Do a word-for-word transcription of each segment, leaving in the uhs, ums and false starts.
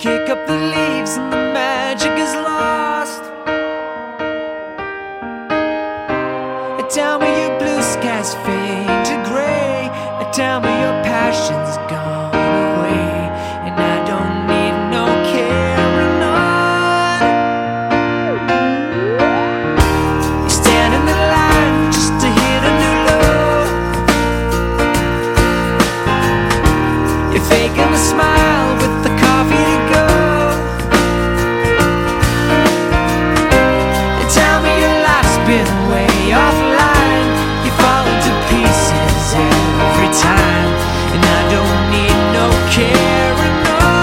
kick up the leaves and the magic is lost. Tell me your blue skies fade to gray. Tell me your passion's gone away, and I don't need no carrying on. You stand in the line just to hit a new low. You're faking a smile with the coffee to go. And tell me your life's been way offline. You fall into pieces every time, and I don't need no carrying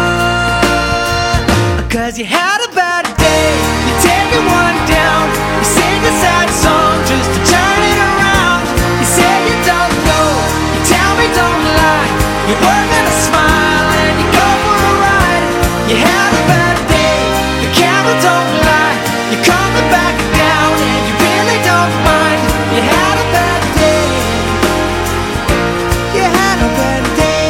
on. Cause you had a bad day, you're taking one down. You sing a sad song just to turn it around. You say you don't know, you tell me don't lie. You're working a smile and you go for a ride. You had a bad day, the camera don't lie. You're coming back down and you really don't mind. You had a bad day, you had a bad day.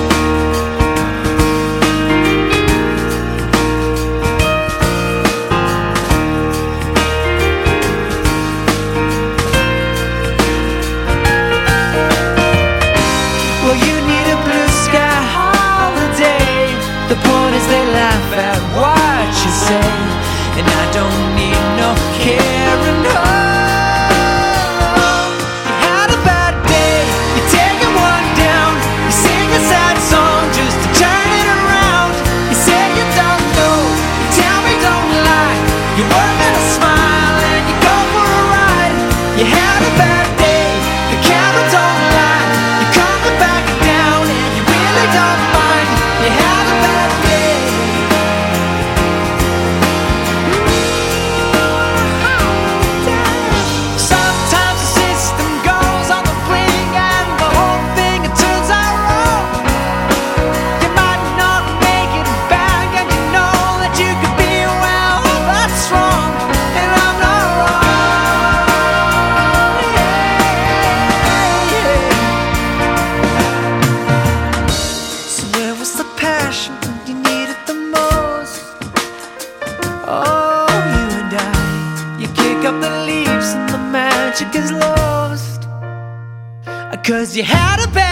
Well, you need a blue sky holiday. The point is they laugh at what you say, and I don't need no carrying on. You had a bad day, you're taking one down. You sing a sad song just to turn it around. You say you don't know, you tell me don't lie. You're working a smile and you go for a ride. You had a bad day, the camera don't lie. You're coming back down and you really don't mind. You had a bad day. Sometimes the system goes on the blink and the whole thing it turns out wrong. You might not make it back and you know that you could be well, that's wrong, and I'm not wrong. Yeah, yeah. So where was the passion when you needed the most? Oh, you and I, you kick up the leaves and the magic is lost. Cause you had a bad